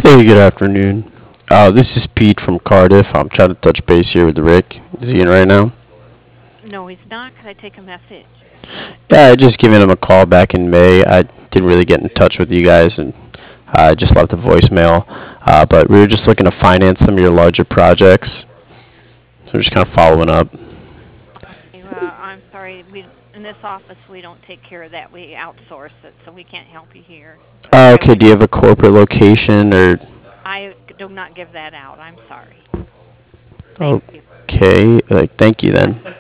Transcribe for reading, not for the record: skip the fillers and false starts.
Hey, good afternoon. This is Pete from Cardiff. I'm trying to touch base here with Rick. Is he in right now? No, he's not. Could I take a message? Yeah, I just given him a call back in May. I didn't really get in touch with you guys and I just left a voicemail. But we were just looking to finance some of your larger projects. So we're just kind of following up. Okay, well, I'm sorry. We in this office we don't take care of that. We outsource it, so we can't help you here. I Okay, would do you have a corporate location or? I do not give that out. I'm sorry. Thank you. Okay, thank you then.